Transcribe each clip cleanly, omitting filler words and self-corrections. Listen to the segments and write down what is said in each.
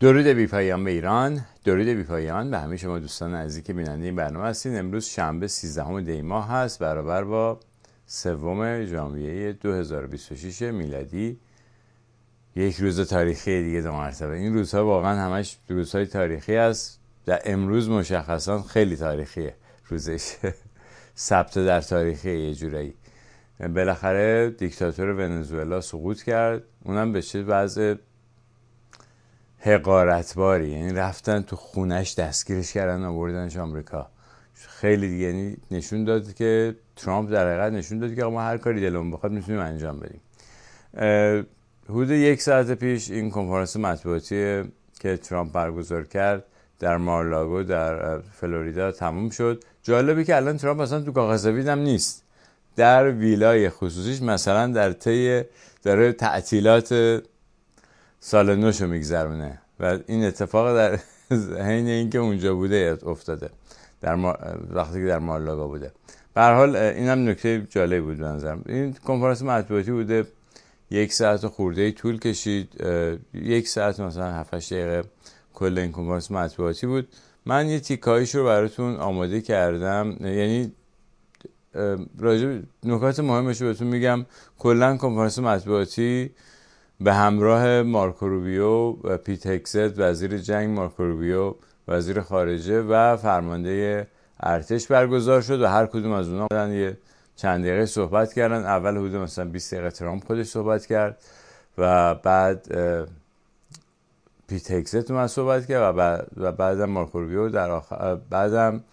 درود بی پایان به ایران، درود بی پایان به همه شما دوستان عزیزی که بیننده این برنامه هستین. امروز شنبه 13 دی ماه هست، برابر با 3 ژانویه 2026 میلادی. یک روز تاریخی دیگه دو مرتبه. این روزها واقعا همش روزهای تاریخی است. در امروز مشخصا خیلی تاریخیه روزش. ثبت در تاریخی یه جورایی. بالاخره دیکتاتور ونزوئلا سقوط کرد، اونم به چه وضع حقارتباری، یعنی رفتن تو خونش دستگیرش کردن آوردنش آمریکا. خیلی دیگه یعنی نشون داد که ترامپ در حقیقت نشون داد که ما هر کاری دلمون بخواد میتونیم انجام بدیم. حدود 1 ساعت پیش این کنفرانس مطبوعاتی که ترامپ برگزار کرد در مارلاگو در فلوریدا تموم شد. جالبه که الان ترامپ اصلا تو کاخ سفید هم نیست، در ویلای خصوصیش، مثلا در طی داره تعطیلات سال نوشو میگذرونه و این اتفاق در حین اینکه اونجا بوده افتاده، وقتی که در مارلاگا بوده. به هر حال اینم نکته جالبی بود به نظرم. این کنفرانس مطبوعاتی بوده، 1 ساعت خورده طول کشید. 1 ساعت مثلا 7-8 دقیقه کل این کنفرانس مطبوعاتی بود. من یه تیکایش رو براتون آماده کردم، یعنی راجع نکات مهمش رو بهتون میگم. کلا کنفرانس مطبوعاتی به همراه مارکو روبیو و پیت هگست وزیر جنگ، مارکو روبیو وزیر خارجه و فرمانده ارتش برگزار شد و هر کدوم از اونها بودن یه چند دقیقه صحبت کردن. اول حدود مثلا 20 دقیقه ترامپ خودش صحبت کرد و بعد پیت هگست اومد صحبت کرد و بعدم مارکو روبیو در آخر، بعدم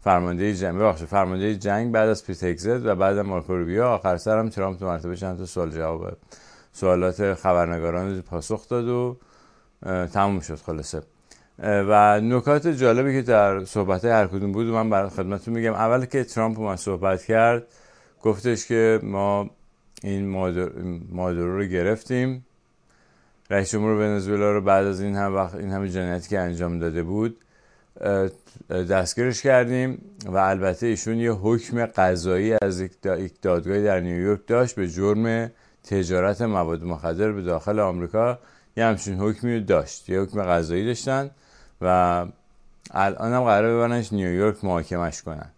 فرمانده جنگ بعد از پیت هگست و بعدم مارکو روبیو. آخر سرم ترامپ تو مرتبه چند تا سوال جواب سوالات خبرنگاران پاسخ داد و تموم شد خلاصه. و نکات جالبی که در صحبت‌های هر کدوم بود من برای خدمتتون میگم. اول که ترامپ اومد صحبت کرد، گفتش که ما این مادورو رو گرفتیم، رئیس جمهور ونزوئلا رو بعد از این همه جنایتی که انجام داده بود دستگیرش کردیم و البته ایشون یه حکم قضایی از یک دادگاهی در نیویورک داشت به جرم تجارت مواد مخدر به داخل آمریکا. یه همچین حکمی داشت، یه حکم قضایی داشتن و الان هم قراره ببرنش نیویورک محاکمش کنن.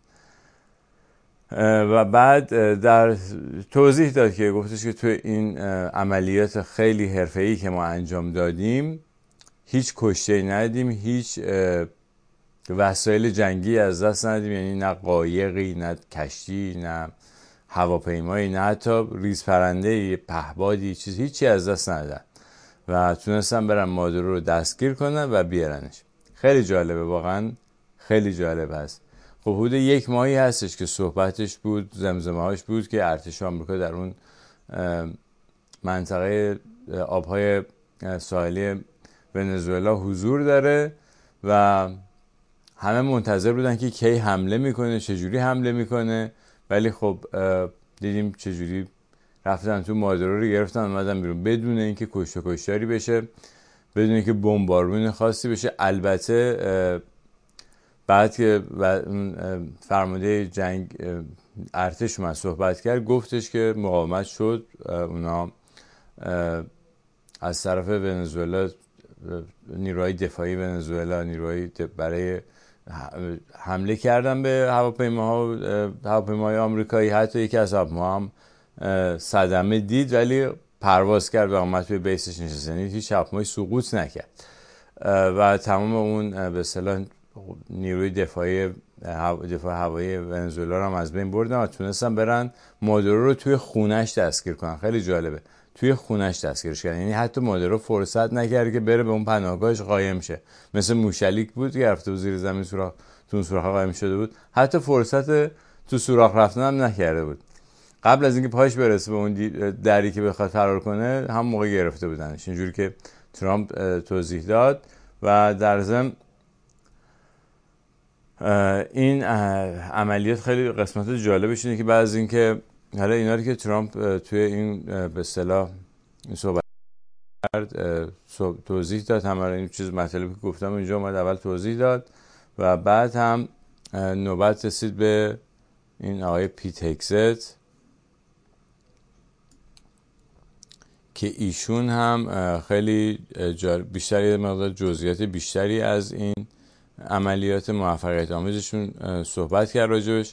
و بعد در توضیح داد که گفتش که تو این عملیات خیلی حرفه‌ای که ما انجام دادیم هیچ کشته‌ای ندیدیم، هیچ وسایل جنگی از دست ندیدیم، یعنی نه قایقی، نه کشتی، نه هواپیمایی، نه حتی ریزپرنده پهبادی، هیچی از دست ندادن و تونستن برن مادورو رو دستگیر کنن و بیارنش. خیلی جالبه، واقعا خیلی جالب هست. خب حدود 1 ماهی هستش که صحبتش بود، زمزمه هاش بود که ارتش آمریکا در اون منطقه آبهای ساحلی ونزوئلا حضور داره و همه منتظر بودن که کی حمله میکنه، چجوری حمله میکنه. ولی خب دیدیم چجوری رفتن تو مادورو رو گرفتن، اومدن بیرون بدون اینکه کشتاری بشه، بدون اینکه بمبارون خاصی بشه. البته بعد که فرمانده جنگ ارتش اومد صحبت کرد، گفتش که مقاومت شد، اونا از طرف ونزوئلا، نیروهای دفاعی ونزوئلا، نیروهای برای حمله کردن به هواپیماهای آمریکایی. حتی یکی از هواپیماها هم صدمه دید ولی پرواز کرد و اومد توی بیسش نشست، یعنی هیچ هواپیمایی سقوط نکرد و تمام اون به اصطلاح نیروی دفاع هوایی ونزوئلا رو هم از بین بردن و تونستن برن مادورو رو توی خونش دستگیر کنن. خیلی جالبه، توی خونش دستگیرش کردن، یعنی حتی مادورو فرصت نکرد که بره به اون پناهگاهش قایم شه. مثل موشلیک بود که رفته بود زیر زمین تو سوراخ قایم شده بود، حتی فرصت تو سوراخ رفتن هم نکرده بود. قبل از اینکه پاش برسه به اون دری که بخواد فرار کنه، هم موقع گرفته بودنش، اینجوری که ترامپ توضیح داد. و در ضمن این عملیات خیلی قسمت جالبش اینه که بعد از اینکه حالا اینا رو که ترامپ توی این به اصطلاح صحبت کرد توضیح داد، همه این چیز مطلبی که گفتم اینجا اومد اول توضیح داد و بعد هم نوبت رسید به این آقای پیت هگست که ایشون هم خیلی بیشتری مقدار جزئیات بیشتری از این عملیات موفقیت آمیزشون صحبت کرد راجبش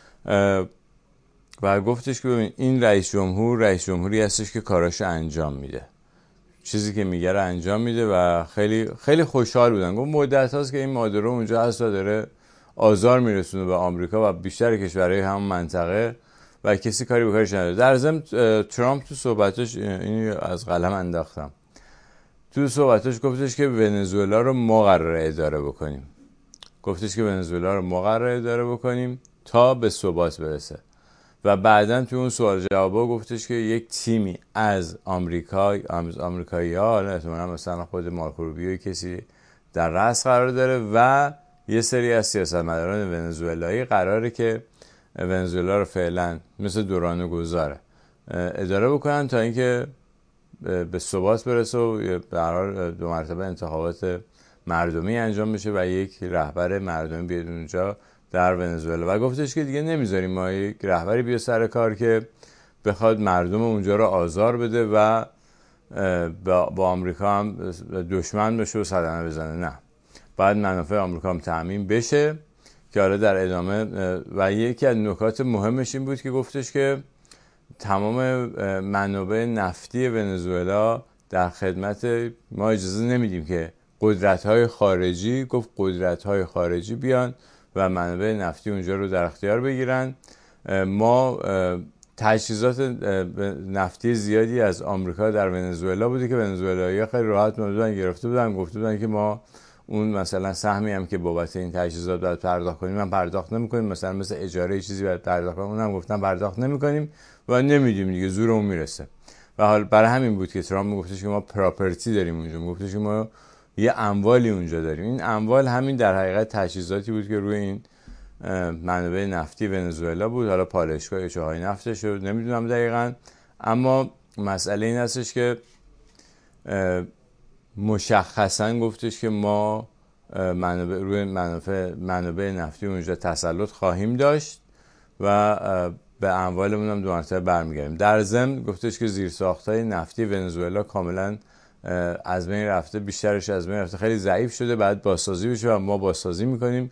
و گفتش که ببین این رئیس جمهوری هستش که کاراشو انجام میده، چیزی که میگه رو انجام میده و خیلی خیلی خوشحال بودن. گفت مدت هاست که این مادرو اونجا هست و داره آزار میرسونه به آمریکا و بیشتر کشورهای همون منطقه و کسی کاری به کارش نداره. در ضمن ترامپ تو صحبتش، اینو از قلم انداختم، تو صحبتش گفتش که ونزوئلا رو ما قراره اداره بکنیم. گفتش که ونزوئلا رو ما قراره اداره بکنیم تا به ثبات برسه و بعداً تو اون سوال جوابا گفتش که یک تیمی از آمریکایی‌ها، احتمالاً مثلا خود مارکو روبیو کسی در رأس قرار داره و یه سری از سیاستمداران ونزوئلایی قراره که ونزوئلا رو فعلا مثل دوران گذاره اداره بکنن تا اینکه به ثبات برسه و به هر حال 2 مرتبه انتخابات مردمی انجام بشه و یک رهبر مردمی بیاد اونجا در ونزوئلا. و گفتش که دیگه نمیذاریم ما یک رهبری بیاد سر کار که بخواد مردم اونجا رو آزار بده و با آمریکا هم دشمن بشه و صدمه بزنه. نه، باید منافع آمریکا هم تأمین بشه که حالا در ادامه. و یکی از نکات مهمش این بود که گفتش که تمام منابع نفتی ونزوئلا در خدمت ما، اجازه نمیدیم که قدرت‌های خارجی بیان و منابع نفتی اونجا رو در اختیار بگیرن. ما تجهیزات نفتی زیادی از آمریکا در ونزوئلا بوده که ونزوئلایی‌ها خیلی راحت گرفته بودن، گفته بودن که ما اون مثلا سهمی هم که بابت این تجهیزات باید پرداخت کنیم من پرداخت نمی‌کنیم، مثلا اجاره چیزی باید پرداخت کنیم اونم گفتن پرداخت نمی‌کنیم و نمیدیم دیگه، زورمون میرسه. و حال برای همین بود که ترامپ میگفتش که ما پراپرتی داریم اونجا، میگفتش که ما یه اموالی اونجا داریم. این اموال همین در حقیقت تجهیزاتی بود که روی این منابع نفتی ونزوئلا بود، حالا پالایشگاه چاهای نفتش رو نمیدونم دقیقاً، اما مسئله این هستش که مشخصاً گفتش که ما روی منابع نفتی اونجا تسلط خواهیم داشت و به اموالمون هم 2 مرتبه برمیگردیم. در ضمن گفتش که زیرساخت‌های نفتی ونزوئلا کاملاً از بین رفته، بیشترش از بین رفته، خیلی ضعیف شده، بعد بازسازی بشه و ما بازسازی میکنیم.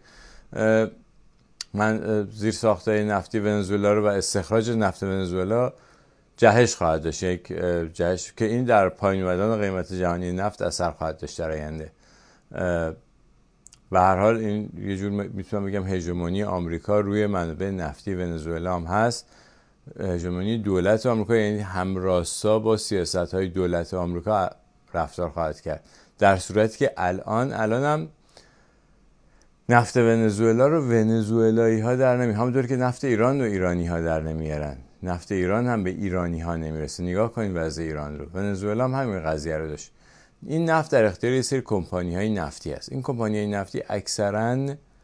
زیرساخت‌های نفتی ونزوئلا رو و استخراج نفت ونزوئلا جهش خواهد داشت، یک جهش که این در پایین اومدن قیمت جهانی نفت اثر خواهد داشت در آینده. به هر حال این یه جور میتونم بگم هژمونی آمریکا روی منابع نفتی ونزوئلا هم هست. هژمونی دولت آمریکا یعنی همراستا با سیاست‌های دولت آمریکا رفتار خواهد کرد، در صورتی که الان هم نفت ونزوئلا رو ونزوئلایی‌ها در نمیارن، همونطور که نفت ایران رو ایرانی‌ها در نمیارن، نفت ایران هم به ایرانی‌ها نمیرسه. نگاه کنید وضع ایران رو. ونزوئلا هم همین قضیه رو داشت. این نفت در اختیار یه سری کمپانی‌های نفتی است. این کمپانی‌های نفتی اکثراً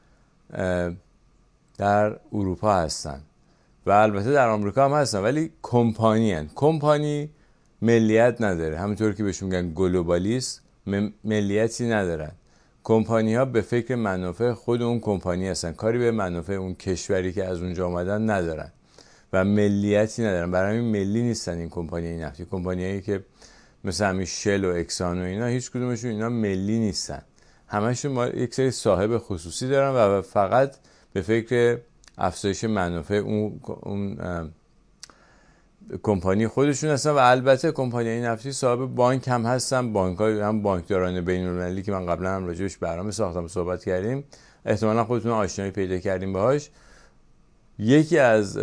در اروپا هستن و البته در آمریکا هم هستن، ولی کمپانی ملیت نداره، همونطور که بهشون میگن گلوبالیست، ملیتی ندارن. کمپانی ها به فکر منافع خود اون کمپانی هستن، کاری به منافع اون کشوری که از اونجا آمدن ندارن و ملیتی ندارن. برای همین ملی نیستن این کمپانی نفتی. کمپانیایی که مثل همین شل و اکسان و اینا، هیچ کدومشون اینا ملی نیستن، همشون یک سری صاحب خصوصی دارن و فقط به فکر افزایش منافع اون کمپانی خودشون هستن. و البته کمپانی نفتی صاحب بانک هم هستن، بانک‌های هم بانکداران بین‌المللی که من قبلا هم راجعش برنامه ساختم صحبت کردیم، احتمالاً خودتون آشنایی پیدا کردیم باهاش. یکی از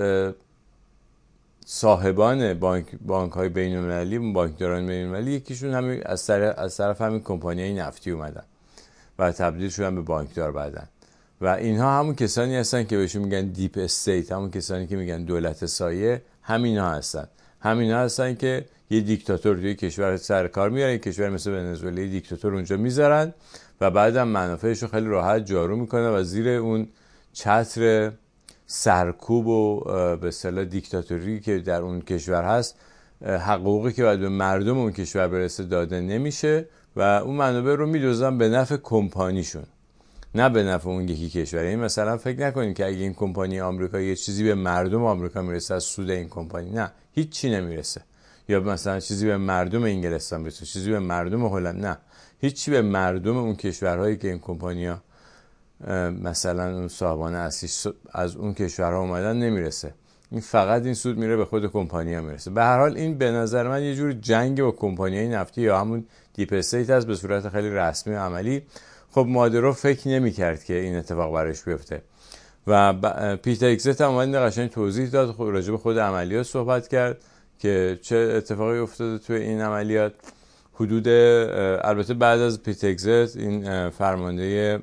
صاحبان بانک‌های بین‌المللی، بانکداران بین‌المللی، یکیشون همین از طرف همین کمپانی نفتی اومدن و تبدیل شدن به بانکدار بعدن. و اینها همون کسانی هستن که بهشون میگن دیپ استیت، همون کسانی که میگن دولت سایه، همینا هستن که یه دیکتاتور توی کشور سر کار میارن، کشور مثل ونزوئلا یه دیکتاتور اونجا میذارن و بعدم منافعش رو خیلی راحت جارو میکنه و زیر اون چتر سرکوب و به اصطلاح دیکتاتوری که در اون کشور هست، حقوقی که باید به مردم اون کشور برسه داده نمیشه و اون منابع رو میدوزن به نفع کمپانیشون، نه به نفع اون یکی کشور. این مثلا فکر نکنید که اگه این کمپانی آمریکا یه چیزی به مردم آمریکا میرسه از سود این کمپانی، نه، هیچ چی نمیرسه. یا مثلا چیزی به مردم انگلستان برسه، چیزی به مردم هلند، نه، هیچی به مردم اون کشورهایی که این کمپانیا مثلا اون صاحبان اصلی از اون کشورها اومدن نمیرسه. این فقط این سود میره به خود کمپانیا میرسه. به هر حال این به نظر من یه جور جنگ با کمپانیای نفتی یا همون دیپ استیت هست به صورت خیلی رسمی و عملی. خب مادرو فکر نمی‌کرد که این اتفاق براش بیفته و پیتر اگزت هم اومد قشنگ توضیح داد، راجع به خود عملیات صحبت کرد که چه اتفاقی افتاده توی این عملیات. حدود البته بعد از پیتر اگزت این فرمانده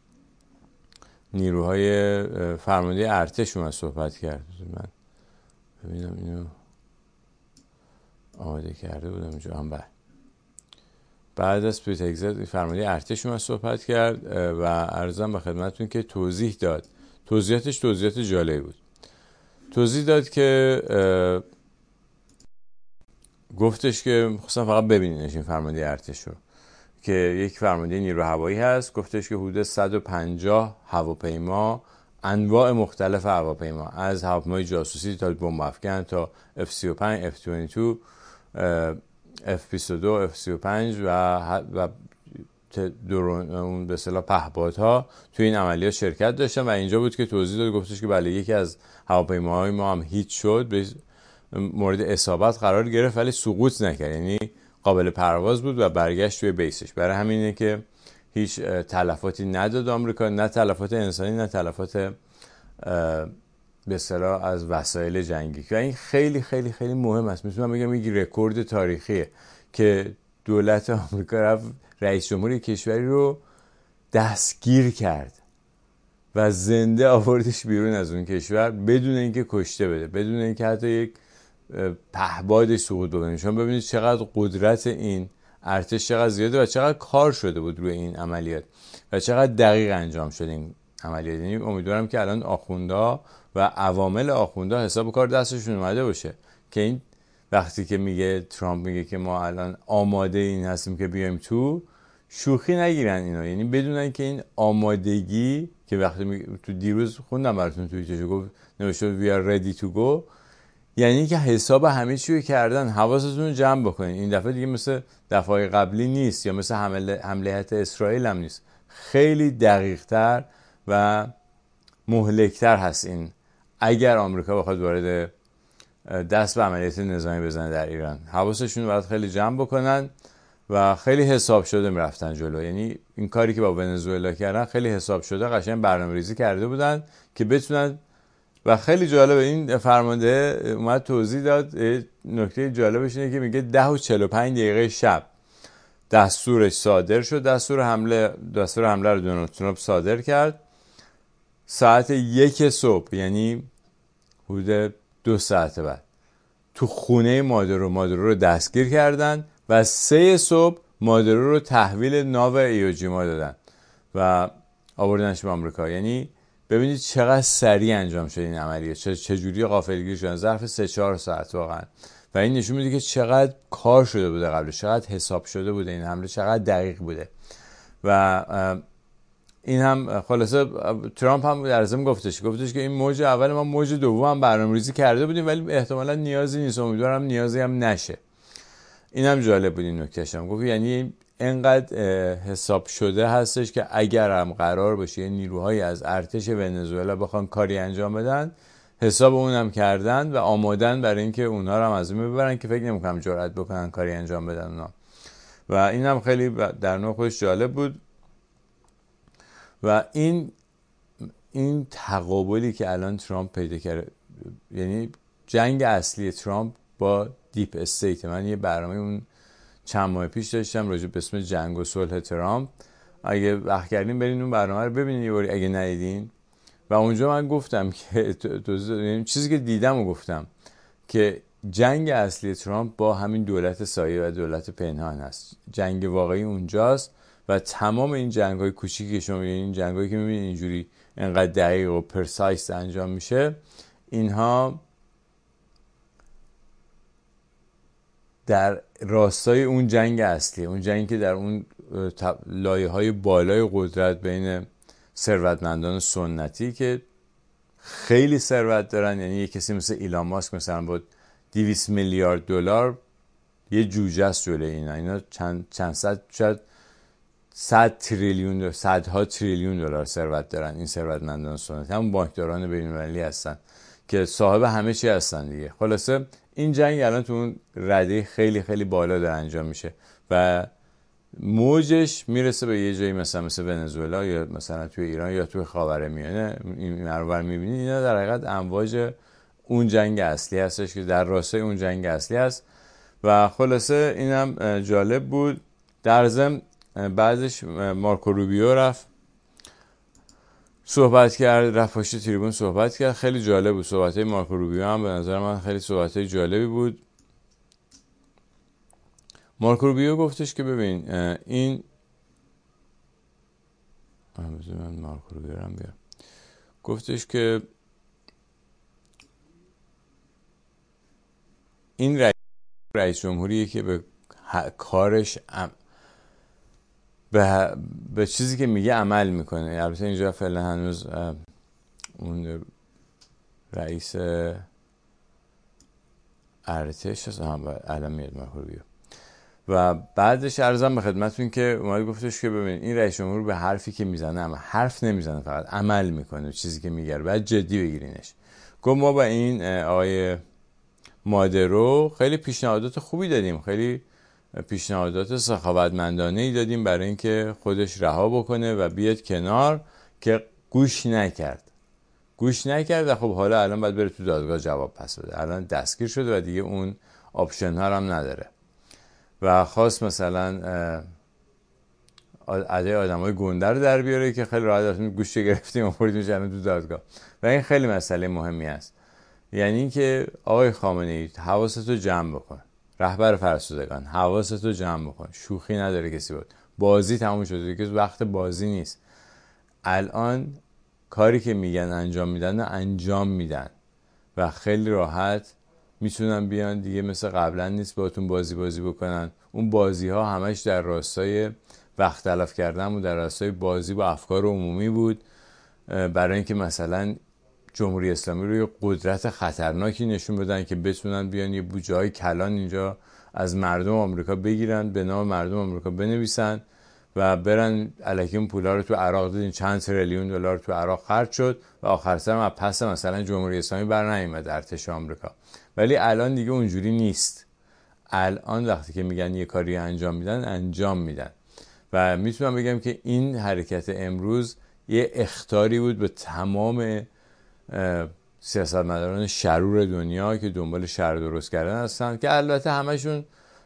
نیروهای فرمانده ارتش اومد صحبت کرد. من ببینم اینو آماده کرده بودم اینجا هم. بعد از پیتر اگزت فرمانده ارتش اومد صحبت کرد و عرضم به خدمتتون که توضیح داد. توضیحاتش توضیحات جالبی بود. توضیح داد که گفتش که خصوصا فقط ببینینش این فرمانده ارتش رو که یک فرمانده نیرو هوایی هست. گفتش که حدود 150 هواپیما، انواع مختلف هواپیما، از هواپیمای جاسوسی تا بمب افکن تا F-35 F-22 F-22 F-35 و درون اون به اصطلاح پهپادها توی این عملیات شرکت داشتن و اینجا بود که توضیح داد. گفتش که بله یکی از هواپیماهای ما هم هیت شد، به مورد اصابت قرار گرفت ولی سقوط نکرد، یعنی قابل پرواز بود و برگشت توی بیسش. برای همینه که هیچ تلفاتی نداد آمریکا، نه تلفات انسانی نه تلفات به اصطلاح از وسایل جنگی. و این خیلی خیلی خیلی مهم است. میتونم بگم یک رکورد تاریخیه که دولت آمریکا رفت رئیس جمهور کشوری رو دستگیر کرد و زنده آوردش بیرون از اون کشور بدون اینکه کشته بده، بدون اینکه حتی یک پهبادش سقوط بکنه. شما ببینید چقدر قدرت این ارتش چقدر زیاده و چقدر کار شده بود روی این عملیات و چقدر دقیق انجام شده این عملیات. یعنی امیدوارم که الان آخوندا و عوامل آخوندا حساب کار دستشون اومده باشه که این وقتی که میگه ترامپ میگه که ما الان آماده این هستیم که بیایم تو، شوخی نگیرن اینا. یعنی بدونن که این آمادگی که وقتی تو دیروز خوندم براتون توییتش گفت نوشته we are ready to go، یعنی که حساب همه چی رو کردن. حواستون رو جمع بکنین. این دفعه دیگه مثل دفعه قبلی نیست یا مثل حمله اسرائیل هم نیست. خیلی دقیق‌تر و مهلک‌تر هست این اگر آمریکا بخواد وارد دست به عملیات نظامی بزنه در ایران. حواسشون رو باید خیلی جمع بکنن و خیلی حساب شده میرفتن جلو. یعنی این کاری که با ونزوئلا کردن خیلی حساب شده، قشنگ برنامه‌ریزی کرده بودن که بتونن. و خیلی جالبه این فرمانده اومد توضیح داد. نکته جالبش اینه که میگه 10:45 شب دستورش صادر شد، دستور حمله رو دونالد ترامپ صادر کرد. ساعت 1 صبح یعنی حدود 2 ساعت بعد تو خونه مادرو رو دستگیر کردن و 3 صبح مادرو رو تحویل ناو ایوجیما دادن و آوردنش به آمریکا. یعنی ببینید چقدر سریع انجام شد این عملیه، چجوری غافلگیر شدن ظرف 3-4 ساعت واقعا. و این نشون میده که چقدر کار شده بوده قبلش، چقدر حساب شده بوده این حمله، چقدر دقیق بوده. و این هم خلاصه ترامپ هم در ضمن گفتش که این موج اول ما موج دوم هم برنامه‌ریزی کرده بودیم ولی احتمالاً نیازی نیست، امیدوارم نیازی هم نشه. این هم جالب بود این نکتهش هم گفت. یعنی اینقدر حساب شده هستش که اگر هم قرار باشه نیروهایی از ارتش ونزوئلا بخوان کاری انجام بدن، حساب اونم کردن و آمادن برای اینکه اونها رو هم از اون ببرن که فکر نمی‌کنم جرئت بکنن کاری انجام بدن اونا. و این هم خیلی در نوع خودش جالب بود. و این تقابلی که الان ترامپ پیدا کرده، یعنی جنگ اصلی ترامپ با دیپ استیت. من یه برنامه اون چند ماه پیش داشتم راجع به اسم جنگ و صلح ترامپ. اگه وقت کردین برین اون برنامه رو ببینین یه باری اگه ندیدین. و اونجا من گفتم که چیزی که دیدم و گفتم که جنگ اصلی ترامپ با همین دولت سایه و دولت پنهان هست. جنگ واقعی اونجاست و تمام این جنگ‌های کوچیکی که شما می‌بینید، این جنگ‌هایی که می‌بینید اینجوری انقدر دقیق و پرسایس انجام میشه، اینها در راستای اون جنگ اصلی، اون جنگی که در اون لایه‌های بالای قدرت بین ثروتمندان سنتی که خیلی ثروت دارن، یعنی یه کسی مثل ایلان ماسک مثلا با $200 میلیارد یه جوجه است جلوی اینا چند صد، شاید 100 تریلیون، صدها تریلیون دلار ثروت دارن این ثروتمندان سنتی، همون بانکداران بین‌المللی هستن که صاحب همه چی هستن دیگه. خلاصه این جنگ الان تو اون رده خیلی خیلی بالا داره انجام میشه و موجش میرسه به یه جایی مثل ونزوئلا یا مثلا توی ایران یا توی خاورمیانه. این مرور میبینید اینا در حقیقت امواج اون جنگ اصلی هستش که در راستای اون جنگ اصلی هست. و خلاصه اینم جالب بود. در ضمن بعدش مارکو روبیو رفت صحبت کرد، رفت پشت تریبون صحبت کرد. خیلی جالب بود صحبت‌های مارکو روبیو، هم به نظر من خیلی صحبت‌های جالبی بود. مارکو روبیو گفتش که ببین این من مارکو روبیو رو بیارم، گفتش که این رئیس جمهوریه که به کارش به چیزی که میگه عمل میکنه. البته اینجا فعلا هنوز اون رئیس ارتش هست، الان میاد مارکو روبیو. و بعدش عرضم به خدمتتون که اومد گفتش که ببین این رئیس جمهور به حرفی که میزنه، اما حرف نمیزنه، فقط عمل میکنه چیزی که میگه، بعد جدی بگیرینش. گفت ما با این آقای مادرو خیلی پیشنهادات خوبی دادیم، خیلی پیشنهادات سخاوتمندانه‌ای دادیم برای اینکه خودش رها بکنه و بیاد کنار، که گوش نکرد و خب حالا الان باید بره تو دادگاه جواب پس بده. الان دستگیر شده و دیگه اون آپشن ها هم نداره و خواست مثلا عده آدمای گنده رو در بیاره که خیلی راحت ازشون گوش گرفتیم و بردیمش تو دادگاه. و این خیلی مسئله مهمی است. یعنی اینکه آقای خامنه‌ای حواستو جمع بکن، رهبر فرسودگان حواستو جمع بکن، شوخی نداره کسی بود، بازی تموم شده دیگه، وقت بازی نیست. الان کاری که میگن انجام میدن انجام میدن و خیلی راحت میتونن بیان دیگه، مثل قبلا نیست باهاتون بازی بکنن. اون بازی ها همش در راستای وقت تلف کردن بود، در راستای بازی با افکار عمومی بود، برای اینکه مثلا جمهوری اسلامی رو یه قدرت خطرناکی نشون بدن که بتونن بیان یه بودجه‌های کلان اینجا از مردم آمریکا بگیرن، به نام مردم آمریکا بنویسن و برن الکی اون پولا رو تو عراق. دیدین چند تریلیون دلار تو عراق خرج شد و آخر سر هم پس مثلا جمهوری اسلامی بر نیامد ارتش آمریکا. ولی الان دیگه اونجوری نیست. الان وقتی که میگن یه کاری انجام میدن انجام میدن و میتونم بگم که این حرکت امروز یه اخطاری بود به تمام سیاستمداران شرور دنیا که دنبال شر درست کردن هستن، که البته همشون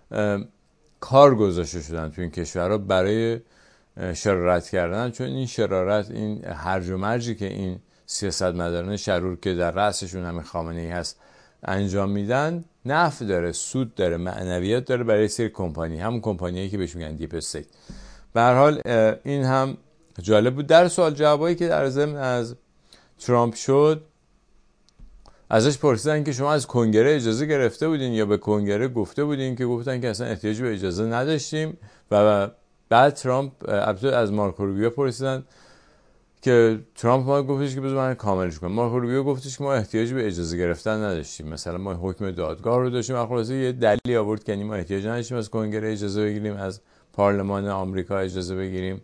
کار گذاشته شدن تو این کشورها برای شرارت کردن. چون این شرارت، این هرج و مرجی که این سیاستمداران شرور که در رأسشون همین خامنه‌ای هست انجام میدن، نفع داره، سود داره، معنویات داره برای سری کمپانی، همون کمپانیایی که بهش میگن دیپ استیت. به هر حال این هم جالب بود. در سوال جوابایی که در ضمن از ترامپ شد، ازش پرسیدن که شما از کنگره اجازه گرفته بودین یا به کنگره گفته بودین، که گفتن که اصلا احتیاج به اجازه نداشتیم. و بعد ترامپ از مارکو روبیو پرسیدن که ترامپ ما گفتش که بذار من کاملش کنم. مارکو روبیو گفتش که ما احتیاج به اجازه گرفتن نداشتیم، مثلا ما حکم دادگاه رو داشتیم. خلاصه یه دلیلی آورد که ما احتیاج نداشتیم از کنگره اجازه بگیریم، از پارلمان آمریکا اجازه بگیریم.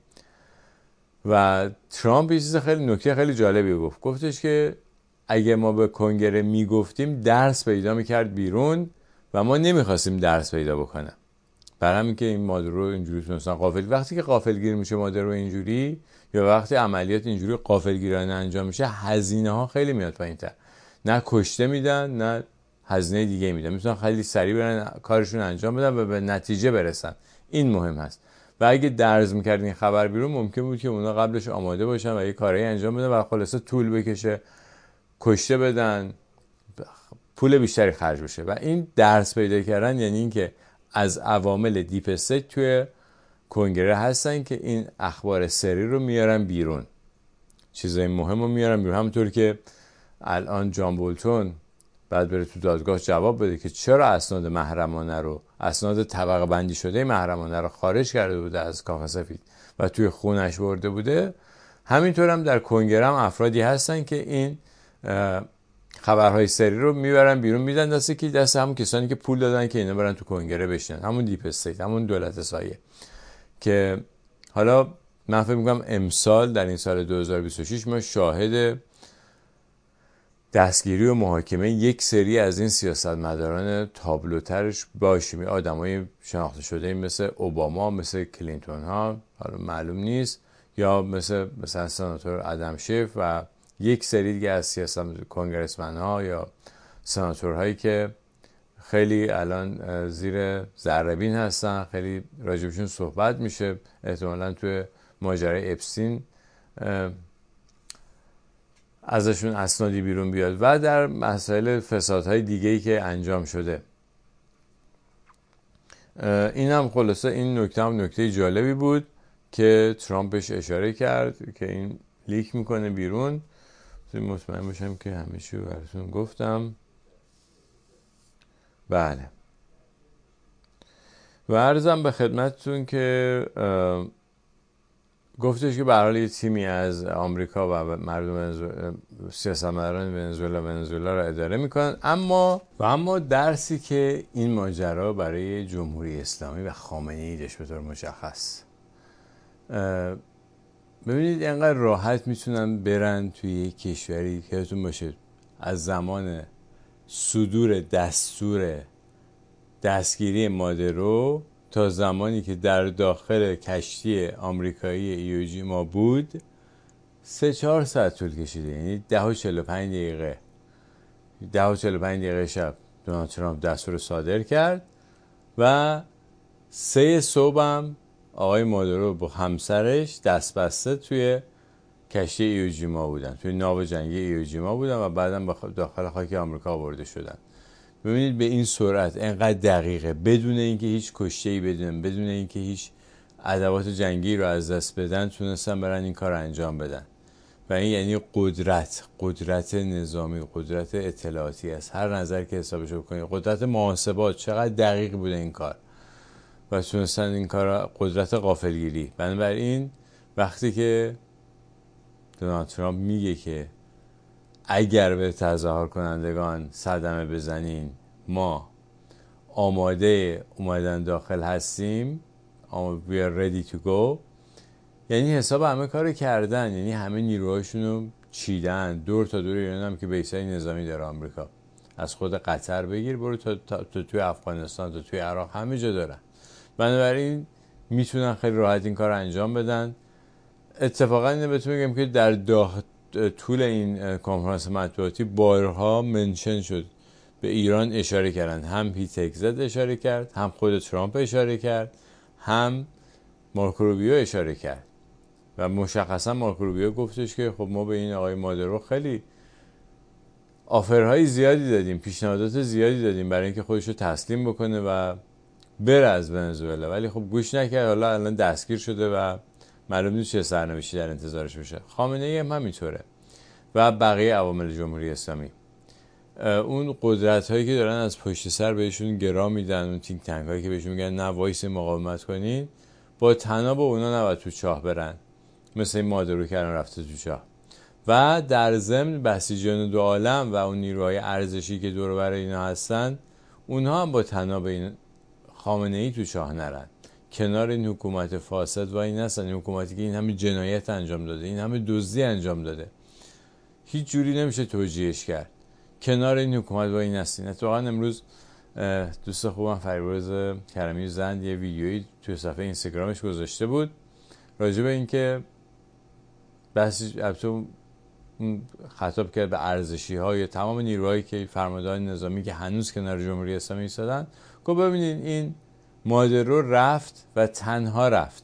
و ترامپ یه چیز خیلی نکته خیلی جالبی گفتش که اگه ما به کنگره میگفتیم درس پیدا میکرد بیرون و ما نمیخواستیم درس پیدا بکنه. برای همین که این مادرو اینجوری تونستن وقتی که غافلگیر میشه مادرو اینجوری، یا وقتی عملیات اینجوری غافلگیرانه انجام میشه، هزینه ها خیلی میاد پایین‌تر. نه کشته میدن نه هزینه دیگه میدن، میتونن خیلی سریع برن کارشون انجام بدن و به نتیجه برسن. این مهم هست. و اگه درز میکردین این خبر بیرون، ممکن بود که اونا قبلش آماده باشن و یه کاری انجام بدن و خلاصه طول بکشه، کشته بدن، پول بیشتری خرج بشه. و این درس پیدا کردن یعنی این که از عوامل دیپ استیت توی کنگره هستن که این اخبار سری رو میارن بیرون، چیزای مهم رو میارن بیرون. همونطور که الان جان بولتون بعد بره تو دادگاه جواب بده که چرا اسناد محرمانه رو، اسناد طبقه بندی شده محرمانه رو خارج کرده بوده از کاخ سفید و توی خونش برده بوده. همینطور هم در کنگره هم افرادی هستن که این خبرهای سری رو میبرن بیرون، میدن دست همون کسانی که پول دادن که اینا برن تو کنگره بشینن، همون دیپ استیت، همون دولت سایه. که حالا من فکر می‌کنم امسال در این سال 2026 ما شاهد دستگیری و محاکمه یک سری از این سیاستمداران تابلوترش باشیم، آدمای شناخته شده مثل اوباما، مثل کلینتون ها، حالا معلوم نیست، یا مثلا سناتور آدم شیف و یک سری دیگه از سیاست کنگرسمن ها یا سناتورهایی که خیلی الان زیر ذره‌بین هستن، خیلی راجبشون صحبت میشه، احتمالاً توی ماجرای اپستین ازشون اسنادی بیرون بیاد و در مسائل فسادهای دیگه‌ای که انجام شده. این هم خلاصه این نکته هم نکته جالبی بود که ترامپ بهش اشاره کرد که این لیک میکنه بیرون. مطمئن باشم که همه چی رو براتون گفتم. بله، و عرضم به خدمتتون که گفتش که به هر حال یه تیمی از آمریکا و مردم سیاستمداران ونزوئلا را اداره میکنن. اما درسی که این ماجرا برای جمهوری اسلامی و خامنه‌ای داشت به طور مشخص، ببینید اینقدر راحت میتونن برن توی یک کشوری که یادتون باشه از زمان صدور دستور دستگیری مادرو تا زمانی که در داخل کشتی آمریکایی ایوجیما بود 3-4 ساعت طول کشیده، یعنی 10:45 دقیقه شب دونالد ترامپ دستور صادر کرد و 3 صبح هم آقای مادرو با همسرش دست بسته توی کشتی ایوجیما بودن، توی ناو جنگی ایوجیما بودن و بعدم داخل خاک آمریکا آورده شدن. ببینید به این سرعت اینقدر دقیقه، بدون اینکه هیچ کشته‌ای بدون اینکه هیچ ادوات جنگی رو از دست بدن تونستن برن این کار انجام بدن. و این یعنی قدرت نظامی، قدرت اطلاعاتی از هر نظر که حسابش بکنید، قدرت محاسبات، چقدر دقیق بوده این کار و تونستن این کار، قدرت غافلگیری. بنابراین وقتی که دونالد ترامپ میگه که اگر به تظاهر کنندگان صدمه بزنین ما آماده اومدن داخل هستیم، we are ready to go، یعنی حساب همه کار کردن، یعنی همه نیروهاشون رو چیدن دور تا دور ایران هم که بیسای نظامی داره آمریکا، از خود قطر بگیر برو تا توی افغانستان تا توی عراق همه جا دارن. بنابراین میتونن خیلی راحت این کار انجام بدن. اتفاقا اینو بهتون میگم که در طول این کنفرانس مطبوعاتی بارها منشن شد، به ایران اشاره کردن، هم پیت هگزت اشاره کرد، هم خود ترامپ اشاره کرد، هم مارکو روبیو اشاره کرد و مشخصا مارکو روبیو گفتش که خب ما به این آقای مادرو خیلی آفرهای زیادی دادیم، پیشنهادات زیادی دادیم برای اینکه خودش رو تسلیم بکنه و بره از ونزوئلا، ولی خب گوش نکرد. حالا الان دستگیر شده و معلوم نیست چه سرنوشتی در انتظارش باشه. خامنه‌ای هم همینطوره و بقیه عوامل جمهوری اسلامی. اون قدرت هایی که دارن از پشت سر بهشون گرا میدن، اون تینک تانک هایی که بهشون میگن نه وایس مقاومت کنین، با طناب اونا نباید تو چاه برن، مثل این مادرو که الان رفته تو چاه. و در ضمن بسیجان دو عالم و اون نیروهای ارزشی که دور و بر اینا هستن، اونها هم با طناب این خامنه‌ای تو چاه نرن، کنار این حکومت فاسد وای نسن، این حکومتی که این همه جنایت انجام داده، این همه دزدی انجام داده، هیچ جوری نمیشه توجیهش کرد، کنار این حکومت وای نسین. اتفاقا امروز دوست خوبم فریبرز کرمی زند یه ویدیویی توی صفحه اینستاگرامش گذاشته بود راجع به این که بحث خطاب کرد به ارزشی های تمام نیروهایی که فرماندهان نظامی که هنوز کنار جمهوری اسلامی ایستادن. گفت ببینید این مادرو رفت و تنها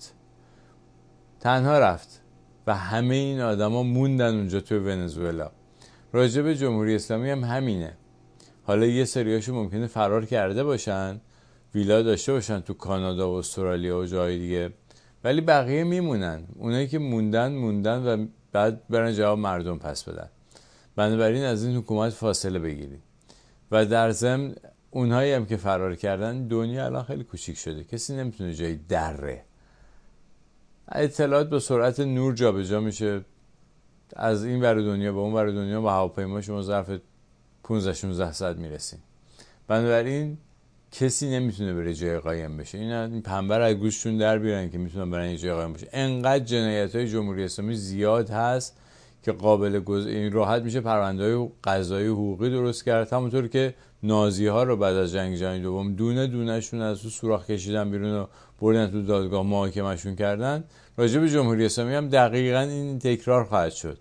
رفت و همه این آدما موندن اونجا توی ونزوئلا. راجع به جمهوری اسلامی هم همینه. حالا یه سریاشو ممکنه فرار کرده باشن، ویلا داشته باشن تو کانادا و استرالیا و جای دیگه، ولی بقیه میمونن. اونایی که موندن و بعد برن جواب مردم پس بدن. بنابراین از این حکومت فاصله بگیرید. و در ضمن اونهایی هم که فرار کردن، دنیا الان خیلی کوچیک شده، کسی نمیتونه جای دره، اطلاعات به سرعت نور جابجا میشه، از این ور دنیا به اون ور دنیا با هواپیما شما ظرف 15-16 ساعت میرسیم. بنابراین کسی نمیتونه بره جای قایم بشه. این پنبه رو از گوششون در بیارن که میتونن برن یه جای قایم بشه. انقدر جنایت‌های جمهوری اسلامی زیاد هست که این راحت میشه پرونده‌های قضایی حقوقی درست کرد، همونطور که نازی‌ها رو بعد از جنگ جهانی دوم دونه دونه‌شون از تو سوراخ کشیدن بیرون و بردن تو دادگاه محاکمه‌شون کردن. راجع به جمهوری اسلامی هم دقیقاً این تکرار خواهد شد.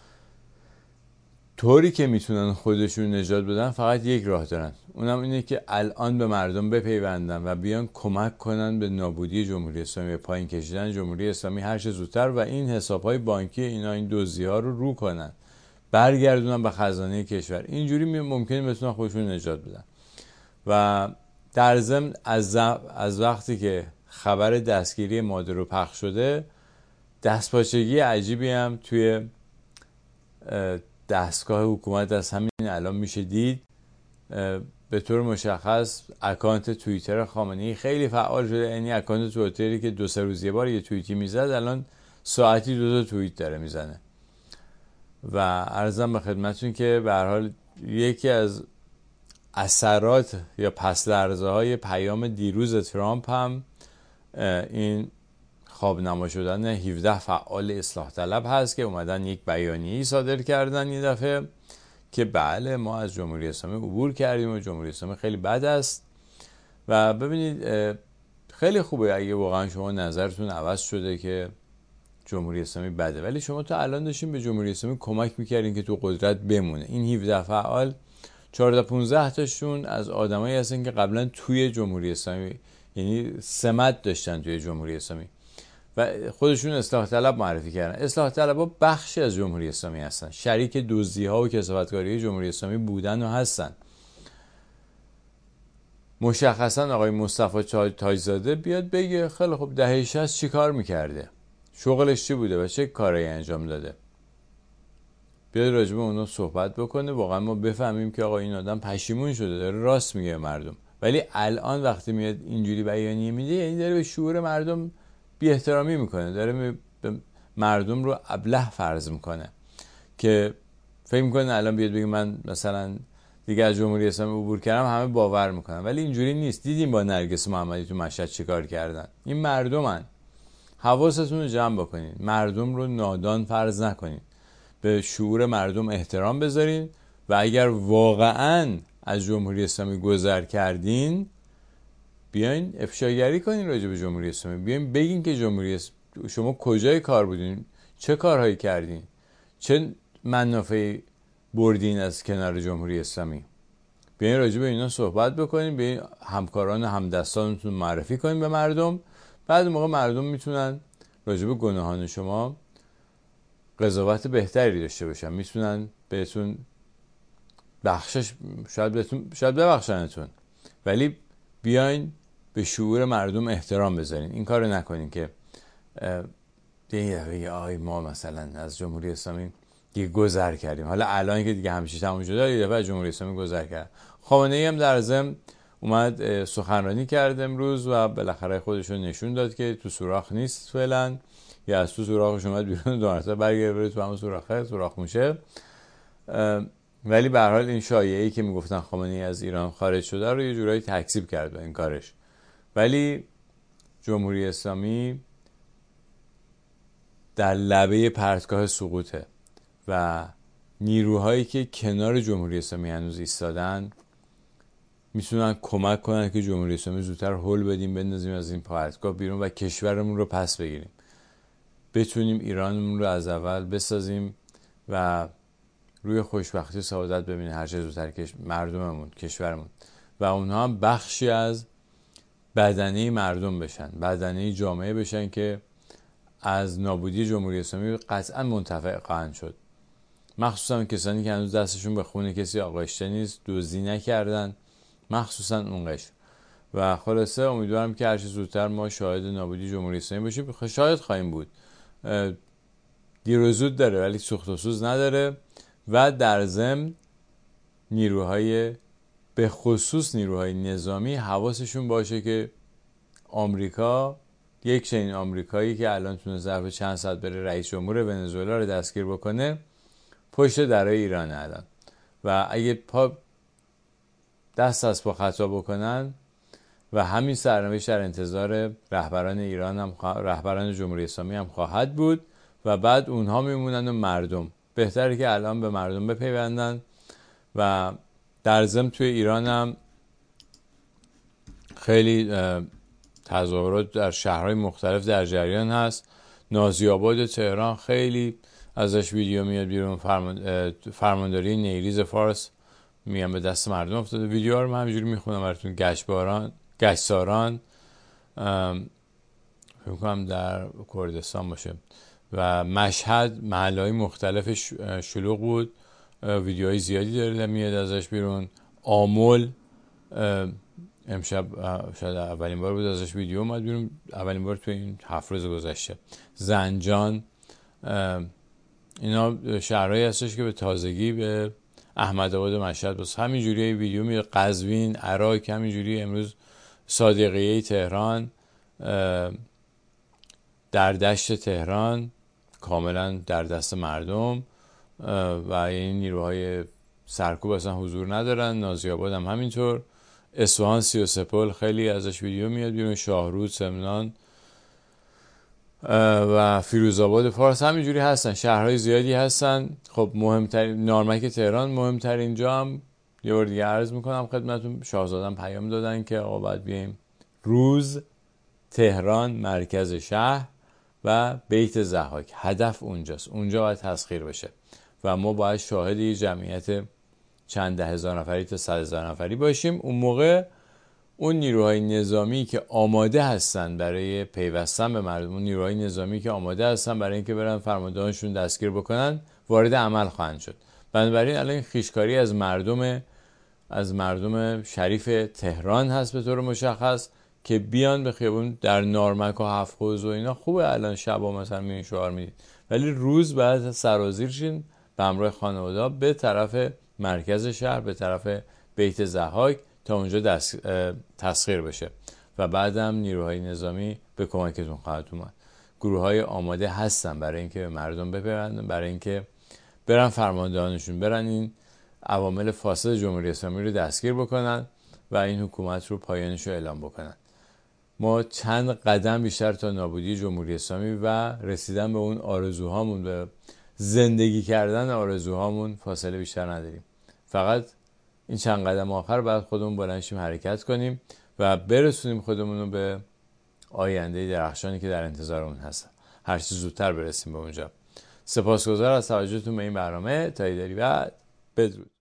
طوری که میتونن خودشون نجات بدن فقط یک راه دارن، اونم اینه که الان به مردم بپیوندن و بیان کمک کنن به نابودی جمهوری اسلامی، به پایین کشیدن جمهوری اسلامی هر چه زودتر و این حسابهای بانکی این دزدی‌ها رو کنن، برگردونن به خزانه کشور. اینجوری ممکنه بتونن خودشون نجات بدن. و در ضمن از وقتی که خبر دستگیری مادرو پخش شده، دستپاچگی عجیبی هم توی دستگاه حکومت از همین الان میشه دید. به طور مشخص اکانت توییتر خامنه‌ای خیلی فعال شده. یعنی اکانت توییتری که 2-3 روز یه بار یه توییتی میزد، الان ساعتی 2 توییت داره میزنه. و عرضم به خدمتتون که به هر حال یکی از اثرات یا پس لرزه های پیام دیروز ترامپ هم این خوابنما شدن 17 فعال اصلاح طلب هست که اومدن یک بیانیه‌ای صادر کردن یه دفعه که بله ما از جمهوری اسلامی عبور کردیم و جمهوری اسلامی خیلی بد است. و ببینید خیلی خوبه اگه واقعا شما نظرتون عوض شده که جمهوری اسلامی بده، ولی شما تا الان داشتین به جمهوری اسلامی کمک میکردین که تو قدرت بمونه. این 17 فعال 14-15 تاشون از آدمایی هستن که قبلا توی جمهوری اسلامی، یعنی سمت داشتن توی جمهوری اسلامی و خودشون اصلاح طلب معرفی کردن. اصلاح طلب‌ها بخشی از جمهوری اسلامی هستن، شریک دزدی‌ها و کثافتکاری جمهوری اسلامی بودن و هستن. مشخصا آقای مصطفی تاجزاده بیاد بگه خیلی خب دهه 60 چی کار میکرده، شغلش چی بوده و چه کاری انجام داده، بیاد راجع به اونا صحبت بکنه. واقعا ما بفهمیم که آقا این آدم پشیمون شده، داره راست میگه مردم. ولی الان وقتی میاد اینجوری بیانیه میده، یعنی داره به شعور مردم بی احترامی میکنه، داره به مردم رو ابله فرض میکنه که فکر میکنه الان بیاد بگه من مثلا دیگه از جمهوری اسلامی عبور کردم، همه باور میکنن. ولی اینجوری نیست. دیدیم با نرگس محمدی تو مشهد چیکار کردن. این مردمن. حواستون رو جمع بکنین، مردم رو نادان فرض نکنین، به شعور مردم احترام بذارین و اگر واقعا از جمهوری اسلامی گذر کردین، بیاین افشاگری کنین راجع به جمهوری اسلامی، بیاین بگین که شما کجای کار بودین، چه کارهایی کردین، چه منافعی بردین از کنار جمهوری اسلامی. بیاین راجع به اینا صحبت بکنین، بیاین همکاران همدستانتون معرفی کنین به مردم. بعد موقع مردم میتونن راجع به گناهان شما قضاوت بهتری داشته باشن، میتونن بهتون بخشش شاید ببخشنتون. ولی بیاین به شعور مردم احترام بذارین. این کارو نکنین که دیگه آی ما مثلا از جمهوری اسلامی دیگه گذر کردیم، حالا الان که دیگه همیشه تموم شده یه دفعه جمهوری اسلامی گذر کرد. خامنه‌ای هم در ضمن اومد سخنرانی کرد امروز و بالاخره خودش رو نشون داد که تو سوراخ نیست فعلا، یا از تو سوراخش اومد بیرون، دو مرتبه برگرده تو همون سوراخ میشه. ولی به هر حال این شایعه‌ای که میگفتن خامنه‌ای از ایران خارج شده رو یه جورایی تکذیب کرد با این کارش. ولی جمهوری اسلامی در لبه پرتگاه سقوطه و نیروهایی که کنار جمهوری اسلامی هنوز ایستادن میتونن کمک کنن که جمهوری اسلامی زودتر هول بدیم، بندازیم از این پرتگاه بیرون و کشورمون رو پس بگیریم، بتونیم ایرانمون رو از اول بسازیم و روی خوشبختی و سعادت ببینه هر چه زودتر مردممون، کشورمون. و اونها هم بخشی از بدنه مردم بشن، بدنه جامعه بشن که از نابودی جمهوری اسلامی قطعا منتفع خواهند شد. مخصوصا کسانی که هنوز دستشون به خون کسی آغشته نیست، دزدی نکردن، مخصوصا اون قشر. و خلاصه امیدوارم که هر چه زودتر ما شاهد نابودی جمهوری اسلامی باشیم. شاید خواهیم بود، دیر و زود داره ولی سوخت و سوز نداره. و در ضمن نیروهای به خصوص نیروهای نظامی حواسشون باشه که آمریکا، یک چنین آمریکایی که الان تونه ظرف چند ساعت بره رئیس جمهور ونزوئلا رو دستگیر بکنه، پشت درای ایران الان و اگه دست از پا خطا بکنن و همین سرنوشت در انتظار رهبران ایران هم رهبران جمهوری اسلامی هم خواهد بود و بعد اونها میمونن و مردم. بهتره که الان به مردم بپیوندن و در ضمن توی ایران هم خیلی تظاهرات در شهرهای مختلف در جریان هست. نازی‌آباد و تهران خیلی ازش ویدیو میاد بیرون. فرمانداری نیریز فارس میگم به دست مردم افتاده. ویدیوها رو من همینجوری میخونم براتون. گشتساران فکر کنم در کردستان باشه و مشهد محله‌های مختلف شلوغ بود. ویدیوهای زیادی داره میاد ازش بیرون. آمل امشب شاید اولین بار بود ازش ویدیو اومد بیرون، اولین بار تو این 7 روز گذشته. زنجان، اینا شهرهایی هستش که به تازگی به احمدآباد و مشهد بس همین جوری ویدیو میاد. قزوین، عراق همین جوری. امروز صادقیه تهران، در دشت تهران کاملا در دست مردم و این نیروهای سرکوب اصلا حضور ندارن. نازی‌آباد هم همینطور. اصفهان 33 پل خیلی ازش ویدیو میاد بیرون. شاهرود، سمنان و فیروزآباد فارس همینجوری هستن. شهرهای زیادی هستن. خب مهمترین نارمک تهران مهمترین جا هم یه بار دیگه عرض میکنم خدمتتون. شاهزاده‌ام پیام دادن که آقا باید بیایم روز تهران مرکز شهر و بیت ضحاک. هدف اونجاست، اونجا باید تسخیر بشه و ما باید شاهد یه جمعیت چند ده هزار نفری تا 100,000 نفری باشیم. اون موقع اون نیروهای نظامی که آماده هستن برای پیوستن به مردم، اون نیروهای نظامی که آماده هستن برای اینکه برن فرماندهانشون دستگیر بکنن، وارد عمل خواهند شد. بنابراین الان خیشکاری از مردم شریف تهران هست به طور مشخص که بیان به خیابون. در نارمک و هفت حوض و اینا خوبه الان شبا مثلا میین شعار میدید، ولی روز بعد سرازیر شین به همراه خانواده به طرف مرکز شهر، به طرف بیت ضحاک تا اونجا تسخیر بشه و بعدم نیروهای نظامی به کمکتون خواهد اومد. گروه‌های آماده هستن برای اینکه به مردم بپیوندن، برای اینکه برن فرماندهانشون، برن این عوامل فاسد جمهوری اسلامی رو دستگیر بکنن و این حکومت رو پایانش رو اعلام بکنن. ما چند قدم بیشتر تا نابودی جمهوری اسلامی و رسیدن به اون آرزوهامون، به زندگی کردن آرزوهامون فاصله بیشتر نداریم. فقط این چند قدم آخر بعد خودمون بلند شیم حرکت کنیم و برسونیم خودمون رو به آینده درخشانی که در انتظارمون هست. هر چه زودتر برسیم به اونجا. سپاسگزار از توجهتون به این برنامه. تا ایداری بعد، بدرود.